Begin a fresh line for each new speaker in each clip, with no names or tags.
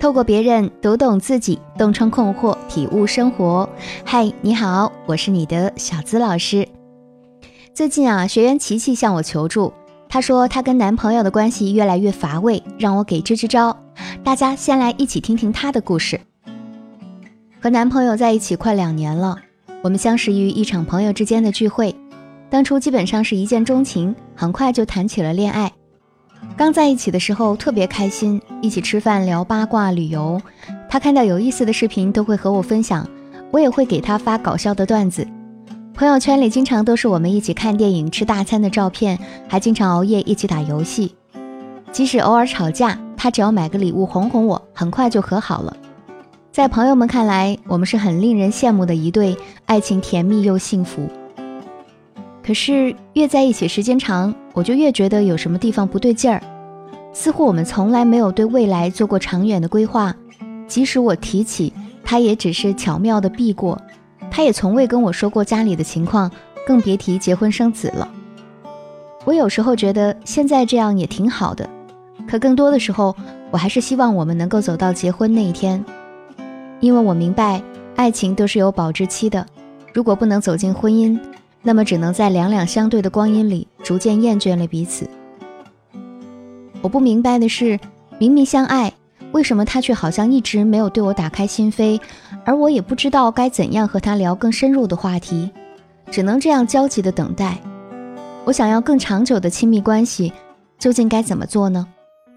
透过别人读懂自己，洞穿困惑，体悟生活。嗨，你好，我是你的小资老师。最近学员琪琪向我求助，她说她跟男朋友的关系越来越乏味，让我给支支招。大家先来一起听听她的故事。和男朋友在一起快2年了，我们相识于一场朋友之间的聚会，当初基本上是一见钟情，很快就谈起了恋爱。刚在一起的时候特别开心，一起吃饭聊八卦旅游，他看到有意思的视频都会和我分享，我也会给他发搞笑的段子。朋友圈里经常都是我们一起看电影吃大餐的照片，还经常熬夜一起打游戏。即使偶尔吵架，他只要买个礼物哄哄我，很快就和好了。在朋友们看来，我们是很令人羡慕的一对，爱情甜蜜又幸福。可是越在一起时间长，我就越觉得有什么地方不对劲儿，似乎我们从来没有对未来做过长远的规划，即使我提起，他也只是巧妙地避过，他也从未跟我说过家里的情况，更别提结婚生子了。我有时候觉得现在这样也挺好的，可更多的时候，我还是希望我们能够走到结婚那一天，因为我明白爱情都是有保质期的，如果不能走进婚姻，那么只能在两两相对的光阴里逐渐厌倦了彼此。我不明白的是，明明相爱，为什么他却好像一直没有对我打开心扉，而我也不知道该怎样和他聊更深入的话题，只能这样焦急地等待。我想要更长久的亲密关系，究竟该怎么做呢？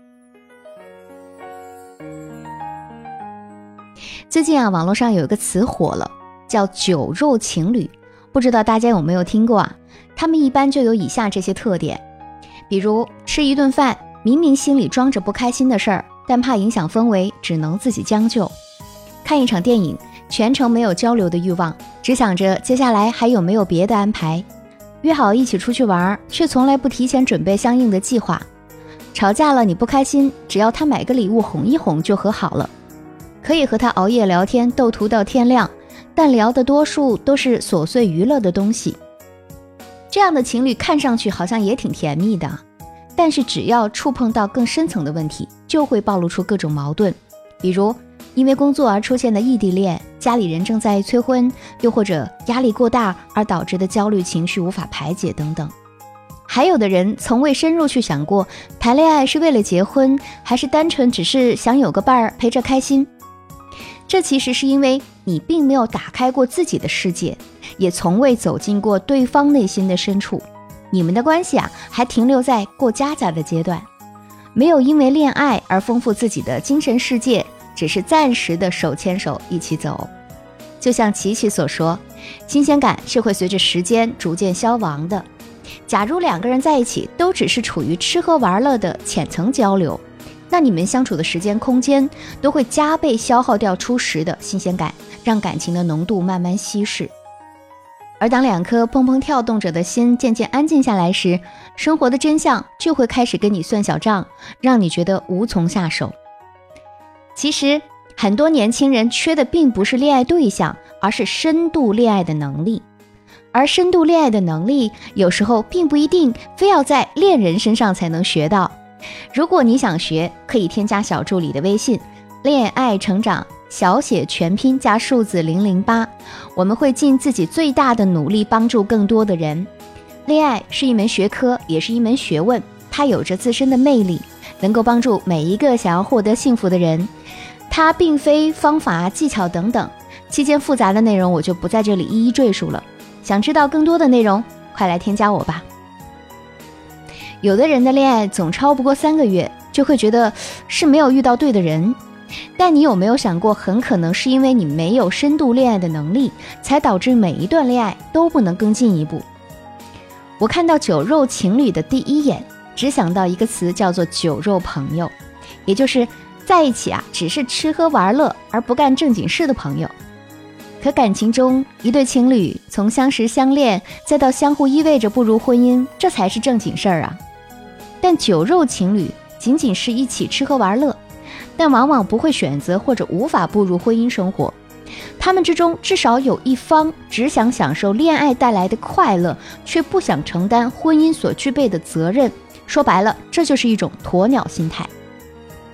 最近网络上有一个词火了，叫酒肉情侣，不知道大家有没有听过他们一般就有以下这些特点，比如吃一顿饭，明明心里装着不开心的事儿，但怕影响氛围，只能自己将就；看一场电影，全程没有交流的欲望，只想着接下来还有没有别的安排；约好一起出去玩，却从来不提前准备相应的计划；吵架了你不开心，只要他买个礼物哄一哄就和好了；可以和他熬夜聊天斗图到天亮，但聊的多数都是琐碎娱乐的东西。这样的情侣看上去好像也挺甜蜜的，但是只要触碰到更深层的问题，就会暴露出各种矛盾，比如因为工作而出现的异地恋，家里人正在催婚，又或者压力过大而导致的焦虑情绪无法排解等等。还有的人从未深入去想过，谈恋爱是为了结婚，还是单纯只是想有个伴儿陪着开心。这其实是因为你并没有打开过自己的世界，也从未走进过对方内心的深处，你们的关系还停留在过家家的阶段，没有因为恋爱而丰富自己的精神世界，只是暂时的手牵手一起走。就像琪琪所说，新鲜感是会随着时间逐渐消亡的。假如两个人在一起都只是处于吃喝玩乐的浅层交流，那你们相处的时间空间都会加倍消耗掉初时的新鲜感，让感情的浓度慢慢稀释。而当两颗砰砰跳动着的心渐渐安静下来时，生活的真相就会开始跟你算小账，让你觉得无从下手。其实很多年轻人缺的并不是恋爱对象，而是深度恋爱的能力。而深度恋爱的能力有时候并不一定非要在恋人身上才能学到。如果你想学，可以添加小助理的微信，恋爱成长小写全拼加数字008，我们会尽自己最大的努力帮助更多的人。恋爱是一门学科，也是一门学问，它有着自身的魅力，能够帮助每一个想要获得幸福的人。它并非方法技巧等等，期间复杂的内容我就不在这里一一赘述了。想知道更多的内容，快来添加我吧。有的人的恋爱总超不过3个月，就会觉得是没有遇到对的人，但你有没有想过，很可能是因为你没有深度恋爱的能力，才导致每一段恋爱都不能更进一步。我看到酒肉情侣的第一眼，只想到一个词，叫做酒肉朋友，也就是在一起只是吃喝玩乐而不干正经事的朋友。可感情中，一对情侣从相识相恋，再到相互依偎着步入婚姻，这才是正经事儿啊。但酒肉情侣仅仅是一起吃喝玩乐，但往往不会选择或者无法步入婚姻生活。他们之中至少有一方只想享受恋爱带来的快乐，却不想承担婚姻所具备的责任。说白了，这就是一种鸵鸟心态。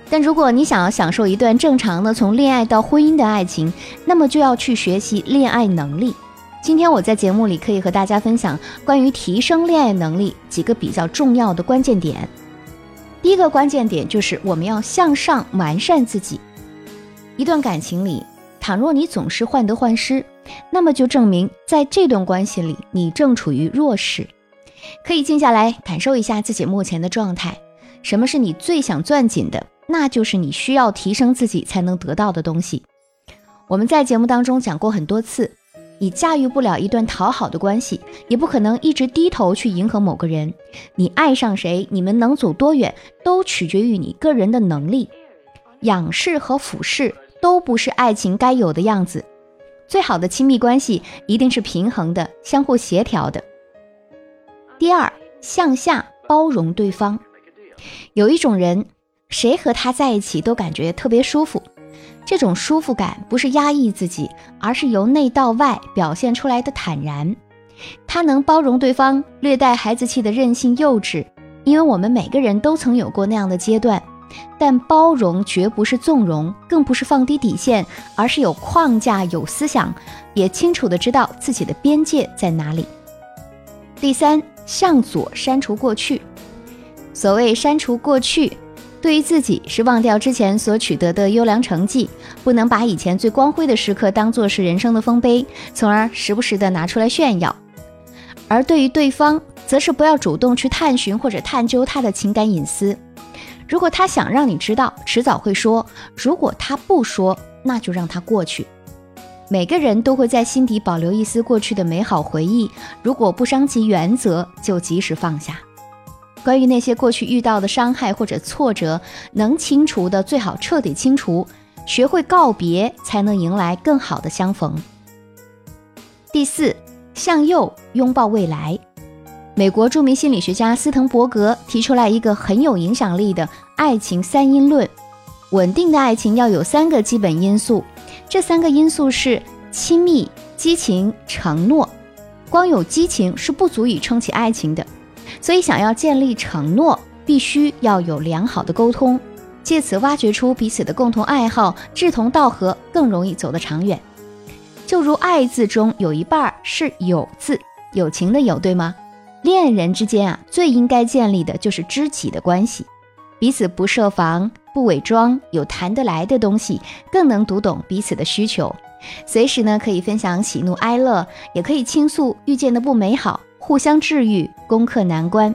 但如果你想要享受一段正常的从恋爱到婚姻的爱情，那么就要去学习恋爱能力。今天我在节目里可以和大家分享关于提升恋爱能力几个比较重要的关键点。第一个关键点就是我们要向上完善自己。一段感情里，倘若你总是患得患失，那么就证明在这段关系里你正处于弱势。可以静下来感受一下自己目前的状态，什么是你最想攥紧的，那就是你需要提升自己才能得到的东西。我们在节目当中讲过很多次，你驾驭不了一段讨好的关系，也不可能一直低头去迎合某个人。你爱上谁，你们能走多远，都取决于你个人的能力。仰视和俯视都不是爱情该有的样子。最好的亲密关系一定是平衡的，相互协调的。第二，向下包容对方。有一种人，谁和他在一起都感觉特别舒服。这种舒服感不是压抑自己，而是由内到外表现出来的坦然。他能包容对方略带孩子气的任性幼稚，因为我们每个人都曾有过那样的阶段。但包容绝不是纵容，更不是放低底线，而是有框架、有思想，也清楚地知道自己的边界在哪里。第三，向左删除过去。所谓删除过去，对于自己是忘掉之前所取得的优良成绩，不能把以前最光辉的时刻当作是人生的丰碑，从而时不时地拿出来炫耀。而对于对方，则是不要主动去探寻或者探究他的情感隐私。如果他想让你知道，迟早会说；如果他不说，那就让他过去。每个人都会在心底保留一丝过去的美好回忆，如果不伤及原则，就及时放下。关于那些过去遇到的伤害或者挫折，能清除的最好彻底清除，学会告别，才能迎来更好的相逢。第四，向右拥抱未来。美国著名心理学家斯滕伯格提出来一个很有影响力的爱情三因论。稳定的爱情要有3个基本因素，这3个因素是亲密、激情、承诺。光有激情是不足以撑起爱情的，所以想要建立承诺，必须要有良好的沟通，借此挖掘出彼此的共同爱好，志同道合，更容易走得长远。就如爱字中有一半是友字，友情的友，对吗？恋人之间最应该建立的就是知己的关系，彼此不设防，不伪装，有谈得来的东西，更能读懂彼此的需求。随时可以分享喜怒哀乐，也可以倾诉遇见的不美好，互相治愈，攻克难关。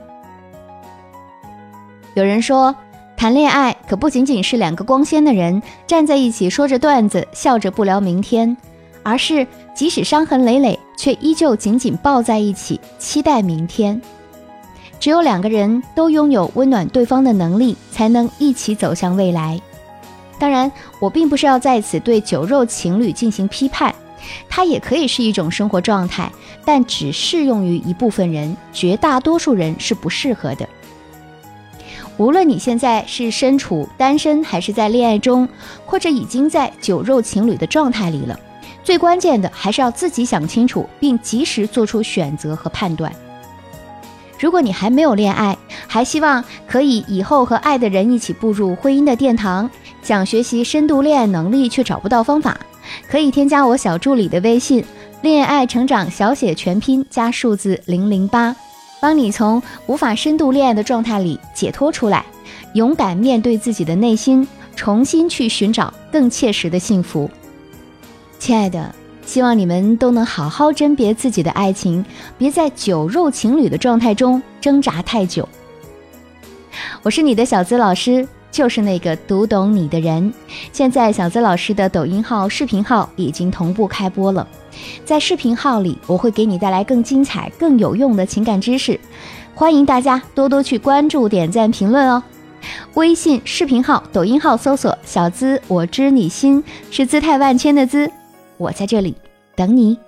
有人说，谈恋爱可不仅仅是2个光鲜的人站在一起说着段子，笑着不聊明天，而是即使伤痕累累，却依旧紧紧抱在一起，期待明天。只有2个人都拥有温暖对方的能力，才能一起走向未来。当然，我并不是要在此对酒肉情侣进行批判，它也可以是一种生活状态，但只适用于一部分人，绝大多数人是不适合的。无论你现在是身处单身，还是在恋爱中，或者已经在酒肉情侣的状态里了，最关键的还是要自己想清楚，并及时做出选择和判断。如果你还没有恋爱，还希望可以以后和爱的人一起步入婚姻的殿堂，想学习深度恋爱能力却找不到方法，可以添加我小助理的微信，恋爱成长小写全拼加数字008，帮你从无法深度恋爱的状态里解脱出来，勇敢面对自己的内心，重新去寻找更切实的幸福。亲爱的，希望你们都能好好甄别自己的爱情，别在酒肉情侣的状态中挣扎太久。我是你的小资老师，就是那个读懂你的人。现在小资老师的抖音号、视频号已经同步开播了，在视频号里我会给你带来更精彩、更有用的情感知识，欢迎大家多多去关注、点赞、评论哦。微信、视频号、抖音号搜索小资我知你心，是姿态万千的资，我在这里等你。